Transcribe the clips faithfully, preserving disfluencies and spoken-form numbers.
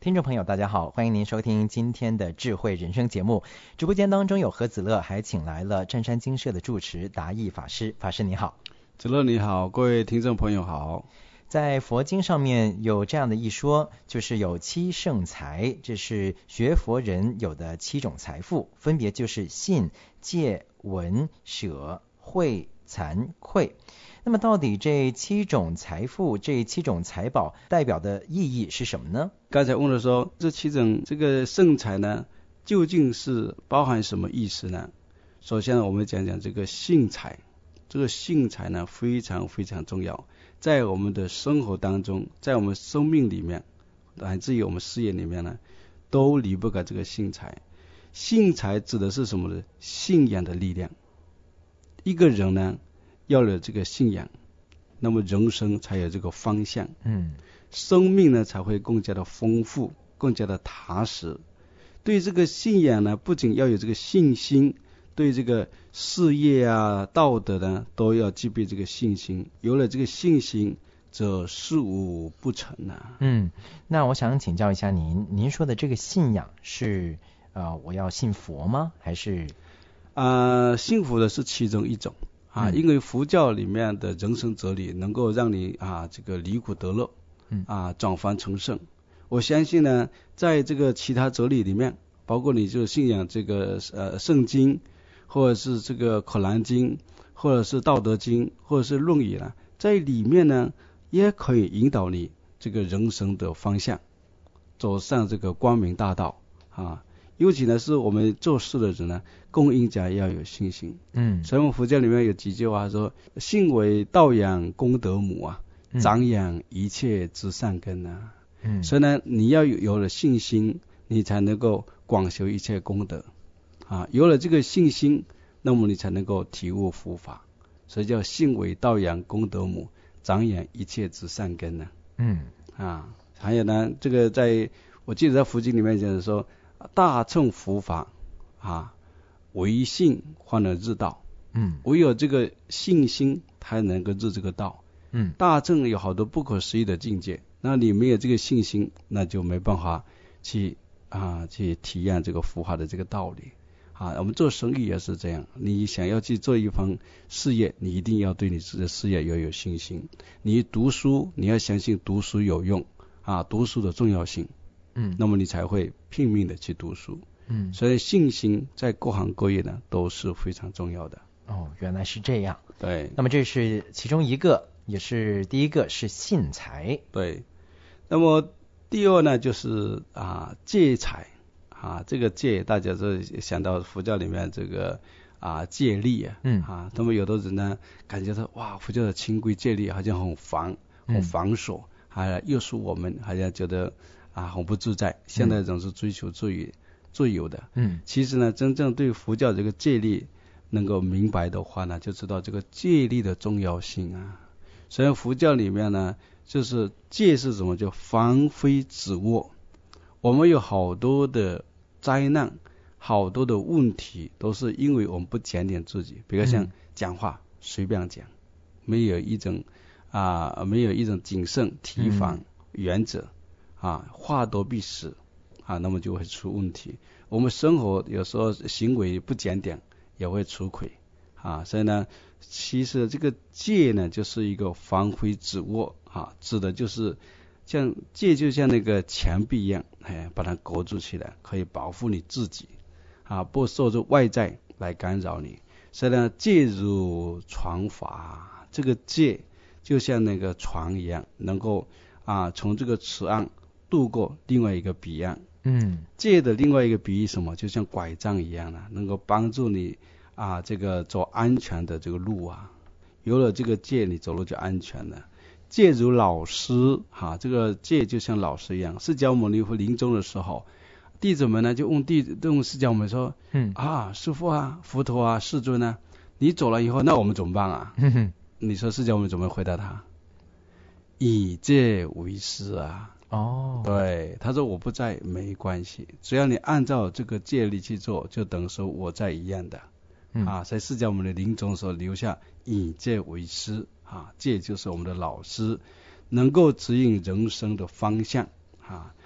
听众朋友大家好，欢迎您收听今天的智慧人生节目。直播间当中有何子乐，还请来了湛山精舍的住持达义法师。法师你好。 子乐你好，各位听众朋友好。 在佛经上面有这样的一说，就是有七圣财，这是学佛人有的七种财富，分别就是信、戒、闻、舍、慧、惭、愧。那么到底这七种财富，这七种财宝代表的意义是什么呢？ 刚才问了说，这七种这个圣财呢，究竟是包含什么意思呢？首先呢，我们讲讲这个信财。这个信财呢，非常非常重要，在我们的生活当中，在我们生命里面，乃至于我们事业里面呢，都离不开这个信财。信财指的是什么呢？信仰的力量。一个人呢，要有这个信仰，那么人生才有这个方向，嗯，生命呢才会更加的丰富，更加的踏实。对这个信仰呢，不仅要有这个信心，对这个事业啊、道德呢，都要具备这个信心。有了这个信心，则事无不成啊。 嗯，那我想请教一下您，您说的这个信仰是呃，我要信佛吗？还是啊，信佛的是其中一种。啊，因为佛教里面的人生哲理能够让你啊这个离苦得乐，嗯啊转凡成圣。我相信呢，在这个其他哲理里面，包括你就信仰这个呃圣经，或者是这个可兰经，或者是道德经，或者是论语呢，在里面呢也可以引导你这个人生的方向，走上这个光明大道啊。尤其呢，是我们做事的人呢，更应该要有信心。嗯，所以我们佛教里面有几句话说：“信为道养功德母啊，长养一切之善根啊。”嗯，所以呢，你要有有了信心，你才能够广修一切功德啊。有了这个信心，那么你才能够体悟佛法。所以叫信为道养功德母，长养一切之善根呢。嗯，啊，还有呢，这个在我记得在佛经里面讲说。大乘佛法啊，唯信方能入道。嗯，唯有这个信心才能够入这个道。嗯，大乘有好多不可思议的境界，那你没有这个信心，那就没办法去啊去体验这个佛法的这个道理。啊，我们做生意也是这样，你想要去做一番事业，你一定要对你自己的事业要有信心。你读书，你要相信读书有用啊，读书的重要性。嗯，那么你才会拼命的去读书。嗯，所以信心在各行各业呢都是非常重要的。 哦，原来是这样。 对， 那么这是其中一个，也是第一个是信财。 对，那么第二呢就是啊戒财啊，这个戒大家都想到佛教里面这个啊戒律啊，嗯啊，那么有的人呢感觉到哇佛教的清规戒律好像很繁很繁琐，还约束我们，好像觉得。啊，很不自在。现在总是追求自由、自由的。嗯，其实呢，真正对佛教这个戒律能够明白的话呢，就知道这个戒律的重要性啊。所以佛教里面呢，就是戒是什么？叫防非止恶。我们有好多的灾难，好多的问题，都是因为我们不检点自己。比如像讲话、嗯、随便讲，没有一种啊，没有一种谨慎提防原则。嗯啊，话多必失啊，那么就会出问题。我们生活有时候行为不检点，也会出轨啊。所以呢，其实这个戒呢，就是一个防非止恶啊，指的就是像戒就像那个墙壁一样，哎，把它隔住起来，可以保护你自己啊，不受这外在来干扰你。所以呢，戒如船筏，这个戒就像那个船一样，能够啊从这个此岸渡过另外一个彼岸。嗯，戒的另外一个比喻什么？就像拐杖一样啊，能够帮助你啊这个走安全的这个路啊。有了这个戒，你走路就安全了。戒如老师哈、啊，这个戒就像老师一样。释迦牟尼佛临终的时候，弟子们呢就问弟问释迦牟尼说，嗯啊，师父啊，佛陀啊，世尊啊，你走了以后，那我们怎么办啊？嗯哼，你说释迦牟尼怎么回答他？以戒为师啊。哦，对，他说我不在没关系，只要你按照这个戒律去做，就等于说我在一样的。嗯、啊，所以释迦牟尼临终时候留下以戒为师啊，戒就是我们的老师，能够指引人生的方向啊。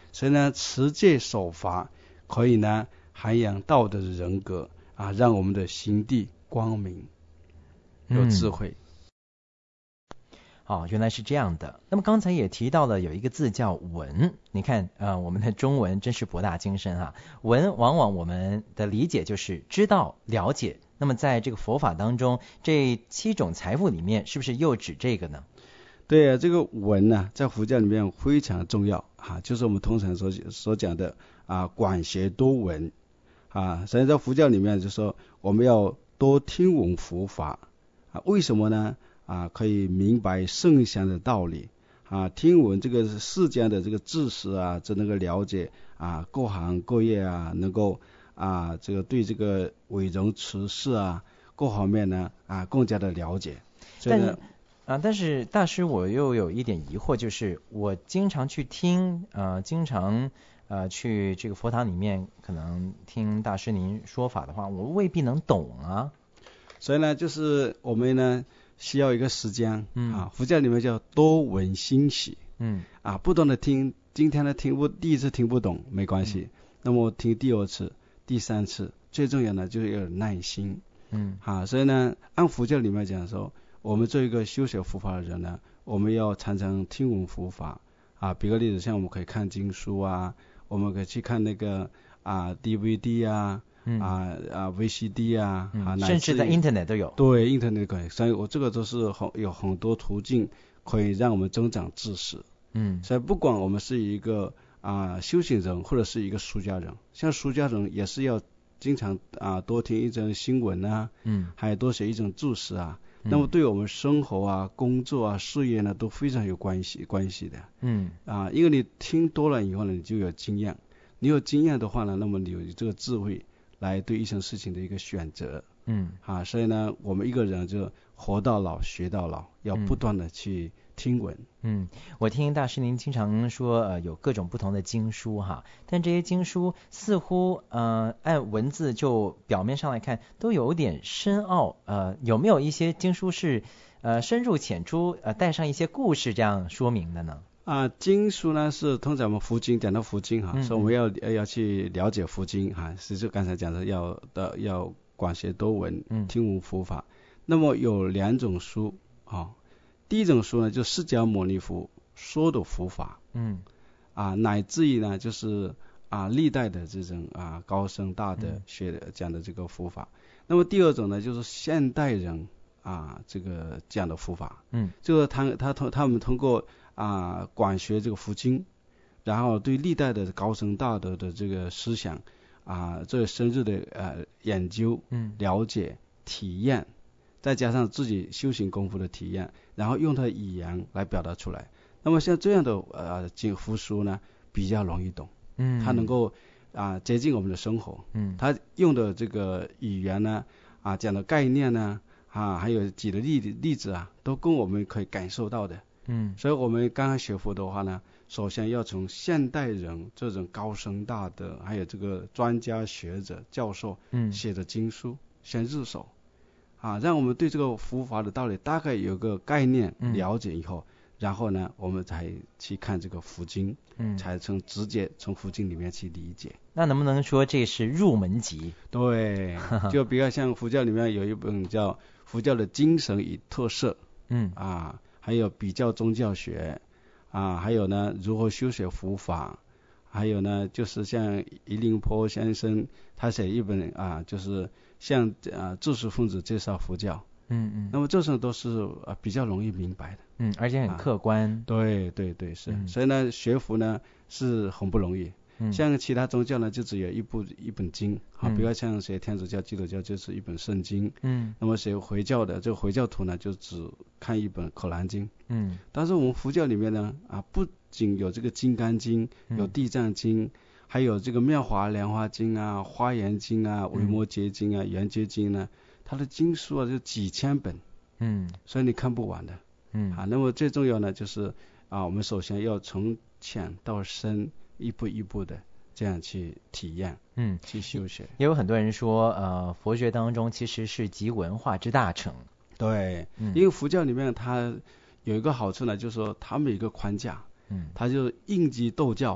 所以呢，持戒守法可以呢涵养道德的人格啊，让我们的心地光明，有智慧。 嗯哦，原来是这样的。那么刚才也提到了有一个字叫闻，你看，呃，我们的中文真是博大精深啊。闻往往我们的理解就是知道、了解。那么在这个佛法当中，这七种财富里面，是不是又指这个呢？ 对啊，这个闻呢，在佛教里面非常重要啊，就是我们通常所所讲的啊，广学多闻啊。所以在佛教里面就说，我们要多听闻佛法啊。为什么呢？啊，可以明白圣贤的道理啊，听闻这个世间的这个知识啊，这能够了解啊各行各业啊，能够啊这个对这个为人处事啊各方面呢啊更加的了解。所以呢啊，但是大师我又有一点疑惑，就是我经常去听呃经常呃去这个佛堂里面可能听大师您说法的话，我未必能懂啊。 所以呢，就是我们呢需要一个时间， 嗯啊，佛教里面叫多闻欣喜， 嗯啊，不断的听，今天呢听不第一次听不懂没关系，嗯、那么听第二次、第三次，最重要的就是要有耐心， 嗯， 啊，所以呢，按佛教里面讲说，我们做一个修学佛法的人呢，我们要常常听闻佛法，啊，比个例子，像我们可以看经书啊，我们可以去看那个啊 D V D 啊。 嗯、 啊啊 V C D 啊， 嗯、 啊甚至在 Internet 都有。 对 Internet 可以，所以我这个都是很有很多途径可以让我们增长知识。 嗯， 所以不管我们是一个啊修行人或者是一个出家人，像出家人也是要经常啊多听一种新闻啊， 嗯， 还有多写一种注释啊。 嗯、 那么对我们生活啊、工作啊、事业呢都非常有关系关系的。 嗯啊，因为你听多了以后呢，你就有经验，你有经验的话呢，那么你有这个智慧。来对一件事情的一个选择， 嗯， 啊，所以呢，我们一个人就活到老学到老，要不断的去听闻。 嗯，我听大师您经常说，呃，有各种不同的经书哈，但这些经书似乎呃按文字就表面上来看都有点深奥，呃，有没有一些经书是呃深入浅出，呃带上一些故事这样说明的呢？ 啊，经书呢是通常我们佛经讲到佛经哈， 嗯、 所以我们要要去了解佛经哈，是就刚才讲的要的要广学多闻，听闻佛法。嗯、那么有两种书啊，第一种书呢就释迦牟尼佛说的佛法，嗯，啊乃至于呢就是啊历代的这种啊高僧大德学的讲的这个佛法。嗯、那么第二种呢就是现代人啊这个讲的佛法，嗯，就是他他通他们通过啊，广学这个佛经，然后对历代的高僧大德的这个思想啊，做深入的呃研究、嗯、了解、体验，再加上自己修行功夫的体验，然后用他的语言来表达出来。那么像这样的呃经佛书呢，比较容易懂，嗯，它能够啊接近我们的生活，嗯，它用的这个语言呢，啊讲的概念呢，啊还有举的例例子啊，都跟我们可以感受到的。嗯，所以我们刚刚学佛的话呢，首先要从现代人这种高僧大德，还有这个专家学者、教授写的经书、嗯、先入手，啊，让我们对这个佛法的道理大概有个概念了解以后，嗯、然后呢，我们才去看这个佛经，嗯，才从直接从佛经里面去理解。 那能不能说这是入门级？ 对，就比较像佛教里面有一本叫《佛教的精神与特色》，嗯啊。还有比较宗教学啊，还有呢如何修学佛法，还有呢就是像余林波先生他写一本啊，就是向啊知识分子介绍佛教，嗯嗯，那么这种都是啊比较容易明白的， 嗯，而且很客观， 啊、对对对是、嗯，所以呢学佛呢是很不容易。嗯、像其他宗教呢，就只有一部一本经，啊，嗯、比如像学天主教、基督教就是一本圣经，嗯，那么学回教的，这个回教徒呢，就只看一本可兰经，嗯，但是我们佛教里面呢，啊，不仅有这个金刚经，有地藏经，嗯、还有这个妙华莲华经啊、华严经啊、维摩诘经啊、圆觉经呢，它的经书啊就几千本，嗯，所以你看不完的，嗯，啊，那么最重要呢，就是啊，我们首先要从浅到深。一步一步的这样去体验，嗯，去修学。 也有很多人说，呃，佛学当中其实是集文化之大成。 对，嗯、因为佛教里面它有一个好处呢，就是说它没有一个框架，嗯，它就应机斗教啊，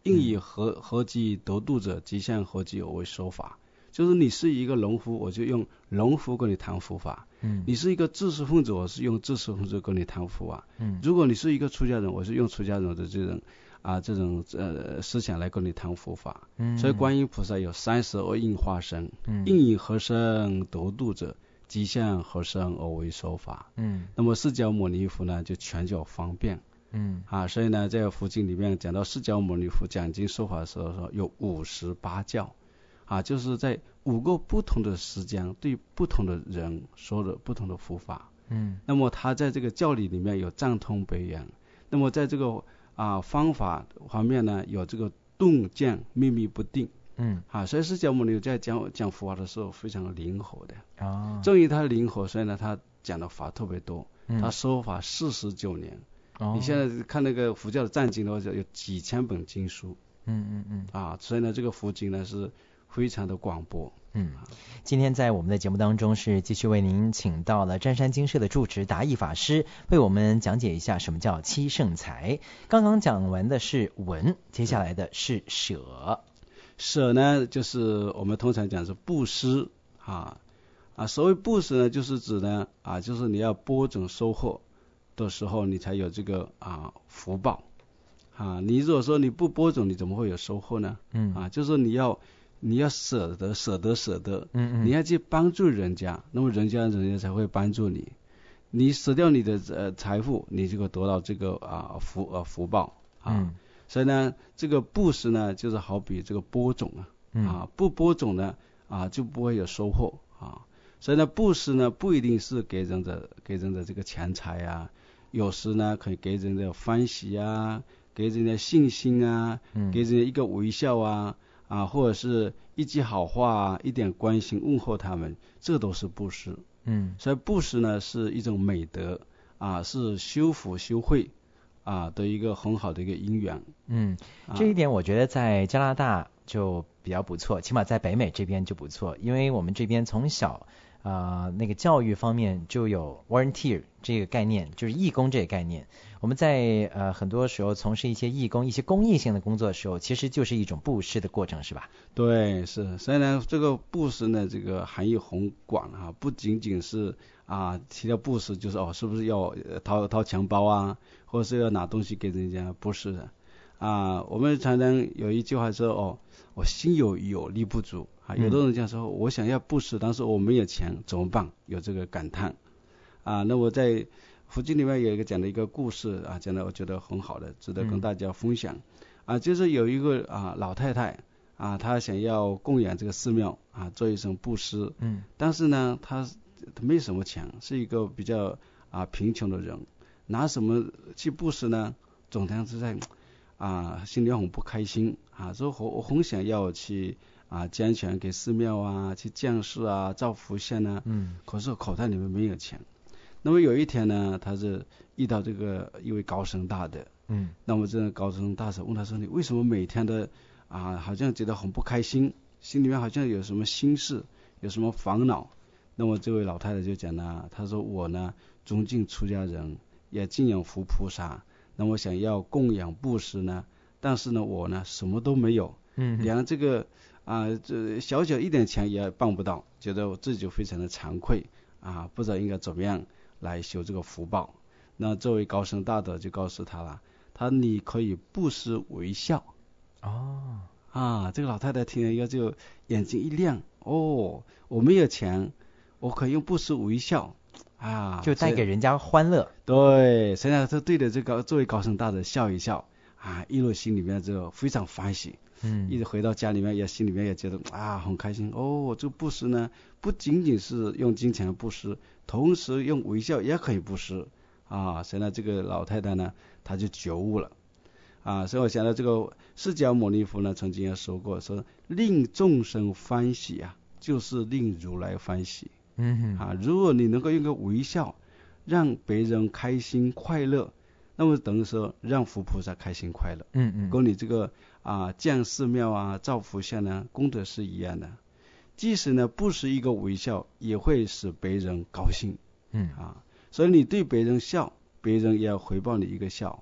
应以何何己得度者，即向何己而为说法。就是你是一个农夫，我就用农夫跟你谈佛法。 嗯， 你是一个知识分子，我是用知识分子跟你谈佛法。 嗯， 如果你是一个出家人，我是用出家人的这种啊这种呃思想来跟你谈佛法。 嗯， 所以观音菩萨有三十二应化身， 嗯， 应以何身得度者，即向何身而为说法。 嗯，那么释迦牟尼佛呢，就全教方便。 嗯， 啊，所以呢，在佛经里面讲到释迦牟尼佛讲经说法的时候说有五十八教。啊，就是在五个不同的时间对不同的人说了不同的佛法。 嗯， 那么他在这个教理里面有藏通北洋，那么在这个啊方法方面呢，有这个顿渐秘密不定。 嗯， 啊，所以释迦牟尼在讲讲佛法的时候非常灵活的。 哦， 正因他灵活，所以呢他讲的法特别多。 嗯， 他说法四十九年。 哦， 你现在看那个佛教的藏经的话，有几千本经书。 嗯嗯嗯。 啊，所以呢这个佛经呢是非常的广博。 嗯，今天在我们的节目当中是继续为您请到了湛山精舍的住持达义法师，为我们讲解一下什么叫七圣财。刚刚讲完的是闻，接下来的是舍。 舍呢，就是我们通常讲是布施啊啊，所谓布施呢，就是指呢啊，就是你要播种收获的时候，你才有这个啊福报啊。你如果说你不播种，你怎么会有收获呢？ 嗯啊，就是说你要。你要舍得舍得舍得， 嗯嗯， 你要去帮助人家，那么人家人家才会帮助你。你舍掉你的呃财富，你就会得到这个啊福呃福报啊。 嗯， 所以呢，这个布施呢，就是好比这个播种啊， 嗯、 啊不播种呢啊就不会有收获啊。所以呢，布施呢不一定是给人的给人的这个钱财啊，有时呢可以给人的欢喜啊，给人的信心啊， 嗯、 给人一个微笑啊。啊，或者是一句好话啊，一点关心问候他们，这都是布施。 嗯， 所以布施呢是一种美德啊，是修福修慧啊的一个很好的一个因缘。 嗯，这一点我觉得在加拿大就比较不错，起码在北美这边就不错，因为我们这边从小啊、呃、那个教育方面就有 volunteer 这个概念，就是义工这个概念。我们在呃很多时候从事一些义工、一些公益性的工作的时候，其实就是一种布施的过程，是吧？ 对，是。所以呢，这个布施呢，这个含义很广啊，不仅仅是啊提到布施就是哦，是不是要掏掏钱包啊，或者是要拿东西给人家？不是的啊。我们常常有一句话说哦，我心有余而力不足啊。有的人讲说，我想要布施，但是我没有钱，怎么办？有这个感叹啊。那我在佛经里面有一个讲的一个故事啊，讲的我觉得很好的，值得跟大家分享、嗯、啊，就是有一个啊老太太啊，她想要供养这个寺庙啊，做一种布施， 嗯， 但是呢，她没什么钱，是一个比较啊贫穷的人，拿什么去布施呢？总当是在啊心里很不开心啊，说我我很想要去啊捐钱给寺庙啊，去建寺啊，造佛像啊， 嗯， 可是口袋里面没有钱。那么有一天呢，他是遇到这个一位高僧大德， 嗯， 那么这个高僧大德问他说：“你为什么每天的啊，好像觉得很不开心，心里面好像有什么心事，有什么烦恼？”那么这位老太太就讲了，她说：“我呢，尊敬出家人，也敬仰佛菩萨，那么想要供养布施呢，但是呢，我呢什么都没有， 嗯， 连这个啊这小小一点钱也办不到，觉得我自己就非常的惭愧啊，不知道应该怎么样来修这个福报。”那这位高僧大德就告诉他了，他你可以布施微笑。 哦， 啊，这个老太太听了以后就眼睛一亮，哦，我没有钱，我可以用布施微笑啊， 就带给人家欢乐。 对，现在他对着这个这位高僧大德笑一笑啊，一路心里面就非常欢喜。 嗯， 一直回到家里面也心里面也觉得啊很开心哦，这个布施呢不仅仅是用金钱布施，同时用微笑也可以布施啊。现在这个老太太呢，她就觉悟了啊。所以我想到这个释迦牟尼佛呢曾经也说过，说令众生欢喜啊，就是令如来欢喜。 嗯哼啊，如果你能够用个微笑让别人开心快乐，那么等于说让佛菩萨开心快乐。 嗯嗯， 跟你这个啊建寺庙啊造佛像呢功德是一样的。即使呢不是一个微笑，也会使别人高兴。 嗯啊，所以你对别人笑，别人也要回报你一个笑。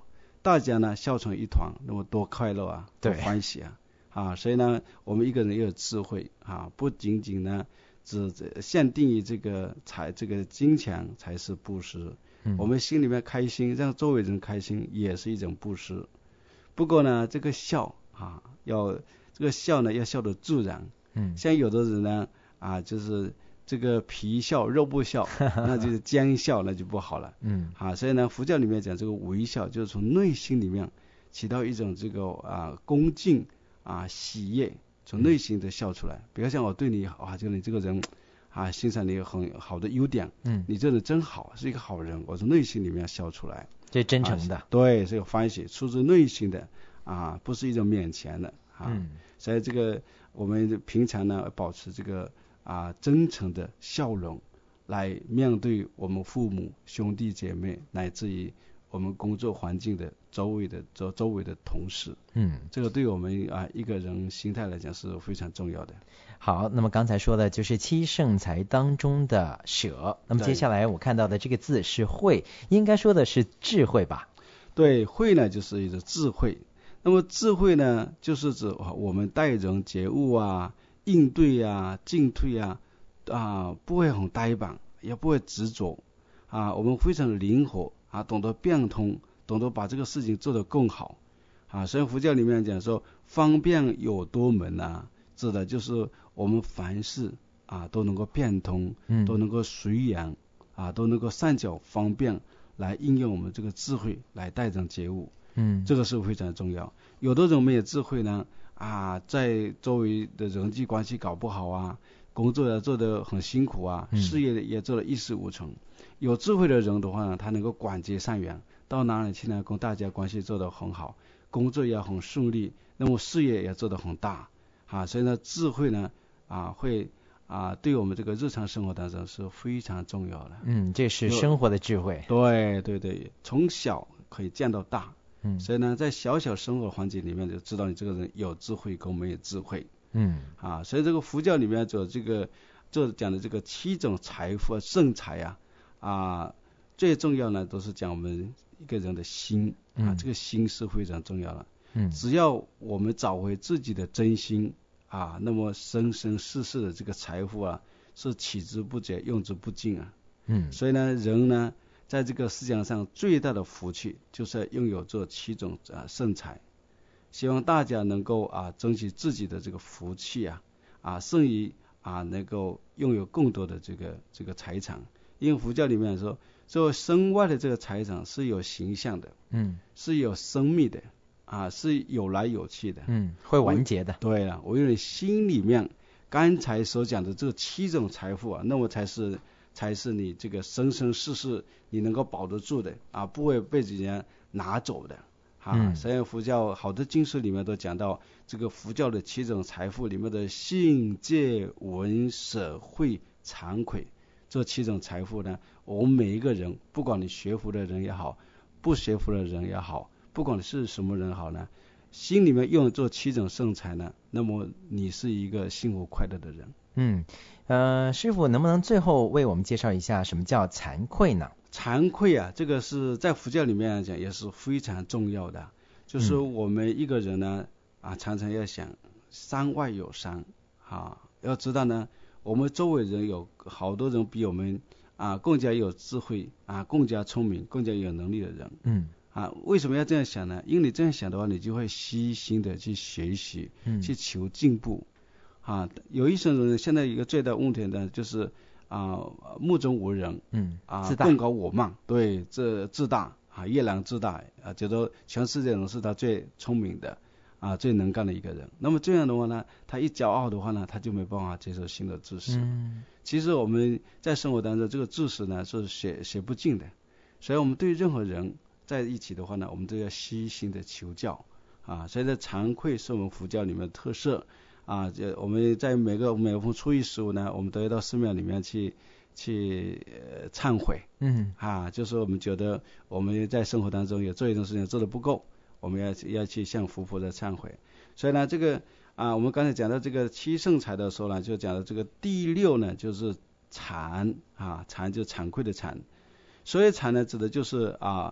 大家呢笑成一团，那么多快乐啊，多欢喜啊！啊，所以呢，我们一个人要有智慧啊，不仅仅呢只限定于这个财这个金钱才是布施，嗯、我们心里面开心，让周围人开心也是一种布施。不过呢，这个笑啊，要这个笑呢要笑得自然。嗯，像有的人呢啊，就是这个皮笑肉不笑，那就是奸笑，那就不好了。嗯，啊，所以呢，佛教里面讲这个微笑，就是从内心里面起到一种这个啊恭敬啊喜悦，从内心的笑出来。比如像我对你好啊，就你这个人啊，欣赏你很好的优点，嗯，你这人真好，是一个好人，我从内心里面笑出来， 这真诚的， 啊、对，是有欢喜，出自内心的啊，不是一种勉强的啊。嗯，所以这个我们平常呢，保持这个啊真诚的笑容，来面对我们父母、兄弟姐妹，乃至于我们工作环境的周围的周周围的同事，嗯，这个对我们啊一个人心态来讲是非常重要的。 好，那么刚才说的就是七圣财当中的舍，那么接下来我看到的这个字是慧，应该说的是智慧吧？ 对，慧呢就是一个智慧。那么智慧呢，就是指我们待人接物啊、应对啊、进退啊，啊不会很呆板，也不会执着啊，我们非常灵活啊，懂得变通，懂得把这个事情做得更好啊。所以佛教里面讲说，方便有多门啊，指的就是我们凡事啊都能够变通，嗯，都能够随缘啊，都能够善巧方便来应用我们这个智慧来待人接物。嗯，这个是非常重要。有的人没有智慧呢，啊，在周围的人际关系搞不好啊，工作也做得很辛苦啊，嗯、事业也做得一事无成。有智慧的人的话呢，他能够广结善缘，到哪里去呢，跟大家关系做得很好，工作也很顺利，那么事业也做得很大啊。所以呢，智慧呢，啊，会啊，对我们这个日常生活当中是非常重要的。 嗯，这是生活的智慧。 对对对，从小可以见到大。嗯，所以呢，在小小生活环境里面，就知道你这个人有智慧跟没有智慧。嗯，啊，所以这个佛教里面做这个，做讲的这个七种财富圣财啊，啊，最重要呢，都是讲我们一个人的心啊，嗯、这个心是非常重要的。嗯，只要我们找回自己的真心啊，那么生生世世的这个财富啊，是取之不竭，用之不尽啊。嗯，所以呢，人呢，在这个世界上最大的福气，就是要拥有这七种啊圣财。希望大家能够啊争取自己的这个福气啊，啊胜于啊能够拥有更多的这个这个财产。因为佛教里面说，说身外的这个财产是有形象的，嗯，是有生命的，啊是有来有去的， 嗯，会完结的。 对了，我认为心里面刚才所讲的这七种财富啊，那么才是。才是你这个生生世世你能够保得住的啊，不会被人家拿走的啊。嗯、所以佛教好多经书里面都讲到这个佛教的七种财富里面的信戒闻舍慧惭愧这七种财富呢，我们每一个人，不管你学佛的人也好，不学佛的人也好，不管你是什么人好呢，心里面用这七种圣财呢，那么你是一个幸福快乐的人。 嗯，呃，师父能不能最后为我们介绍一下什么叫惭愧呢？ 惭愧啊，这个是在佛教里面来讲也是非常重要的，就是我们一个人呢，啊，常常要想山外有山啊，要知道呢，我们周围人有好多人比我们啊更加有智慧啊，更加聪明，更加有能力的人。嗯。啊，为什么要这样想呢？因为你这样想的话，你就会悉心的去学习，嗯、去求进步。啊，有一些人现在一个最大问题呢，就是啊目中无人，嗯啊更高我慢，对，这自大啊，夜郎自大啊，觉得全世界人是他最聪明的啊，最能干的一个人。那么这样的话呢，他一骄傲的话呢，他就没办法接受新的知识。嗯，其实我们在生活当中，这个知识呢是学学不尽的，所以我们对任何人在一起的话呢，我们都要悉心的求教啊。所以呢，惭愧是我们佛教里面的特色。啊，这我们在每个每逢初一十五呢，我们都要到寺庙里面去去呃忏悔，嗯，啊，就是我们觉得我们在生活当中有做一种事情做得不够，我们要要去向佛菩萨忏悔。所以呢，这个啊，我们刚才讲到这个七圣财的时候呢，就讲到这个第六呢，就是惭啊，惭就惭愧的惭。所以惭呢，指的就是啊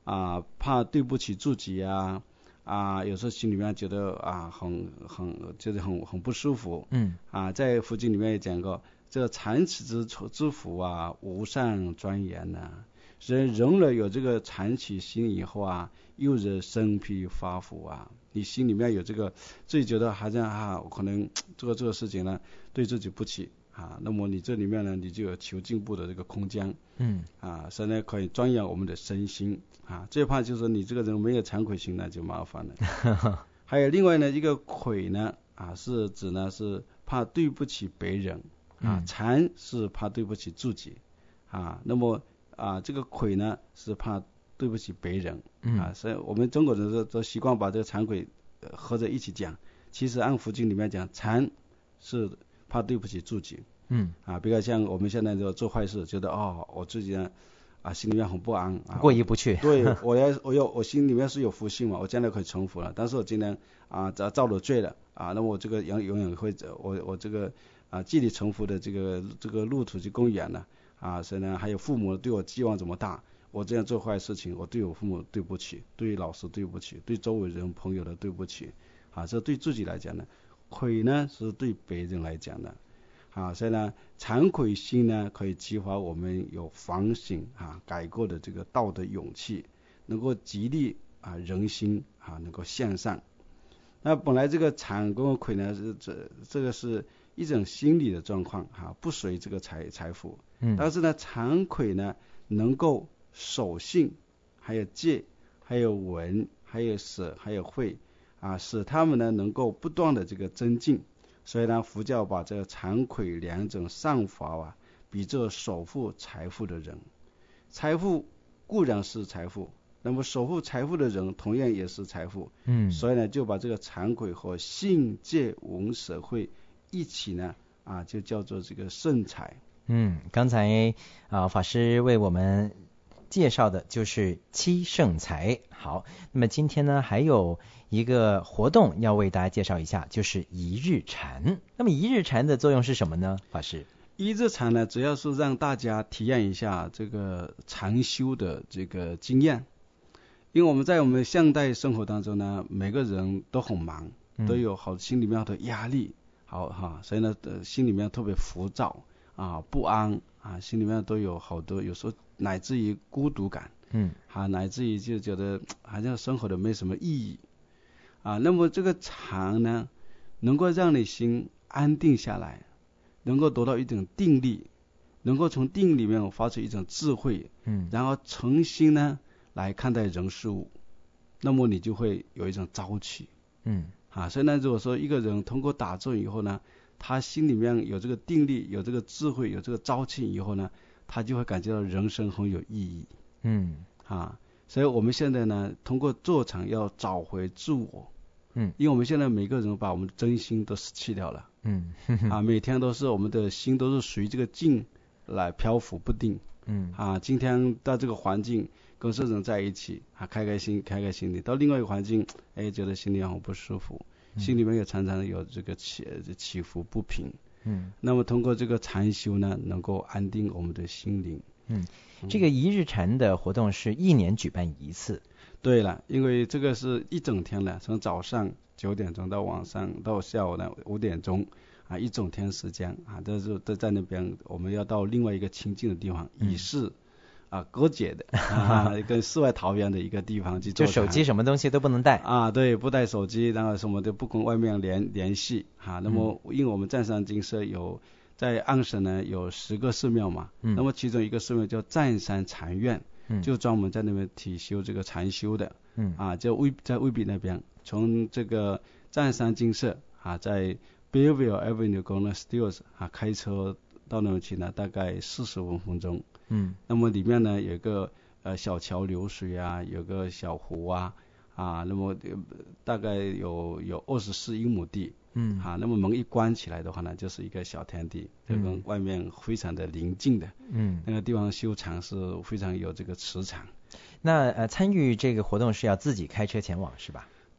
啊怕对不起自己啊啊，有时候心里面觉得啊很很就是很很不舒服。 嗯啊，在佛经里面也讲过，这个残齿之之福啊，无上庄严呐、啊。人人了有这个残齿心以后啊，又是生披发福啊。你心里面有这个自己觉得好像啊，可能做这个事情呢对自己不起啊，那么你这里面呢你就有求进步的这个空间。 嗯啊，所以呢可以庄严我们的身心啊。最怕就是你这个人没有惭愧心呢就麻烦了。还有另外呢一个愧呢啊是指呢是怕对不起别人啊，惭是怕对不起自己啊，那么啊这个愧呢是怕对不起别人啊，所以我们中国人都都习惯把这个惭愧合在一起讲，其实按佛经里面讲，惭是怕对不起自己。 嗯啊，比如像我们现在就做坏事，觉得哦我自己呢啊心里面很不安啊， 过意不去。 对，我要我要我心里面是有福性嘛，我将来可以成佛了，但是我今天啊造造了罪了啊，那么我这个永永远会我我这个啊既离成佛的这个这个路途就更远了啊，所以呢还有父母对我寄望这么大，我这样做坏事情，我对我父母对不起，对老师对不起，对周围人朋友的对不起啊，这对自己来讲呢，愧呢是对别人来讲的啊，所以呢惭愧心呢可以激发我们有反省啊改过的这个道德勇气，能够激励啊人心啊能够向上。那本来这个惭跟愧呢是这这个是一种心理的状况啊，不随这个财财富。嗯，但是呢惭愧呢能够守信，还有戒，还有闻，还有舍，还有慧啊，使他们呢能够不断的这个增进。所以呢佛教把这个惭愧两种善法啊比作守护财富的人。财富固然是财富，那么守护财富的人同样也是财富。嗯，所以呢就把这个惭愧和信戒闻舍慧一起呢啊就叫做这个圣财。 嗯，刚才啊法师为我们介绍的就是七圣财。好，那么今天呢还有一个活动要为大家介绍一下，就是一日禅。那么一日禅的作用是什么呢？法师， 一日禅呢主要是让大家体验一下这个禅修的这个经验。因为我们在我们现代生活当中呢，每个人都很忙，都有好心里面的压力，好哈，所以呢心里面特别浮躁啊不安啊，心里面都有好多，有时候乃至于孤独感，嗯，啊，乃至于就觉得好像生活的没什么意义啊。那么这个禅呢，能够让你心安定下来，能够得到一种定力，能够从定里面发出一种智慧，嗯，然后重新呢来看待人事物，那么你就会有一种朝气，嗯，啊，所以呢，如果说一个人通过打坐以后呢，他心里面有这个定力，有这个智慧，有这个朝气以后呢，他就会感觉到人生很有意义。嗯，啊，所以我们现在呢，通过坐禅要找回自我。嗯，因为我们现在每个人把我们的真心都失去掉了。嗯，啊，每天都是我们的心都是随这个境来漂浮不定。嗯，啊，今天到这个环境跟这人在一起啊，开开心开开心的，到另外一个环境，哎，觉得心里很不舒服。心里面也常常有这个起起伏不平，嗯，那么通过这个禅修呢，能够安定我们的心灵。 嗯，这个一日禅的活动是一年举办一次。 对了，因为这个是一整天的，从早上九点钟到晚上到下午的五点钟啊，一整天时间啊，都是都在那边，我们要到另外一个清静的地方，以示啊，隔绝的啊，跟世外桃源的一个地方去做。 就手机什么东西都不能带啊，对，不带手机，然后什么都不跟外面联联系啊。那么，因为我们湛山精舍有在安省呢有十个寺庙嘛，嗯，那么其中一个寺庙叫湛山禅院，嗯，就专门在那边体修这个禅修的，嗯，啊，在威在威比那边，从这个湛山精舍啊，在 Belleville Avenue Golden Stills 啊开车到那边去呢，大概四十五分钟。嗯，那么里面呢有个呃小桥流水啊，有个小湖啊，啊，那么、呃、大概有有二十四英亩地，嗯，啊，那么门一关起来的话呢，就是一个小天地，就跟外面非常的宁静的，嗯，那个地方修禅是非常有这个磁场。 那呃参与这个活动是要自己开车前往是吧？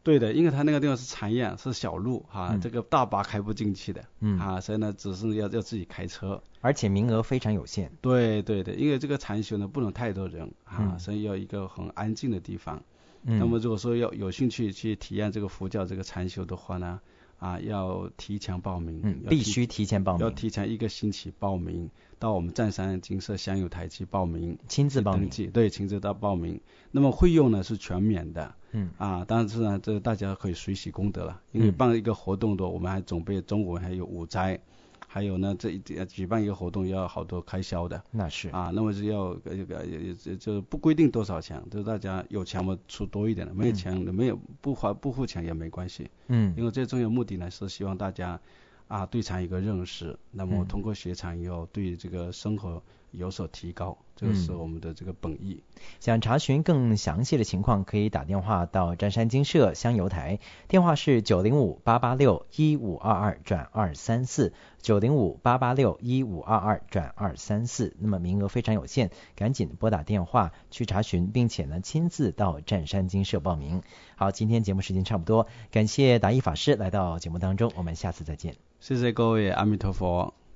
对的，因为它那个地方是禅院，是小路哈、 嗯， 这个大巴开不进去的， 嗯啊，所以呢，只是要要自己开车， 而且名额非常有限。 对对的，因为这个禅修呢不能太多人啊， 嗯、 所以要一个很安静的地方。 嗯、 那么如果说要有兴趣去体验这个佛教这个禅修的话呢，啊，要提前报名， 嗯，必须提前报名， 要提前一个星期报名，到我们湛山金色香油台去报名， 亲自报名， 登记，对，亲自到报名。那么费用呢是全免的， 嗯啊，但是呢，这大家可以随喜功德了，因为办一个活动的，我们还准备中午还有午斋。还有呢，这一举办一个活动要好多开销的， 那是啊，那么是要这个就就不规定多少钱，就是大家有钱嘛出多一点的，没有钱、嗯、没有不花不付钱也没关系， 嗯， 因为最重要目的呢是希望大家啊对禅有一个认识，那么通过学禅以后对这个生活有所提高，这个是我们的这个本意。 想查询更详细的情况，可以打电话到湛山精舍香油台，电话是九零五八八六一五二二转二三四，九零五八八六一五二二转二三四。那么名额非常有限，赶紧拨打电话去查询，并且呢亲自到湛山精舍报名。好，今天节目时间差不多，感谢达一法师来到节目当中，我们下次再见。 谢谢各位，阿弥陀佛。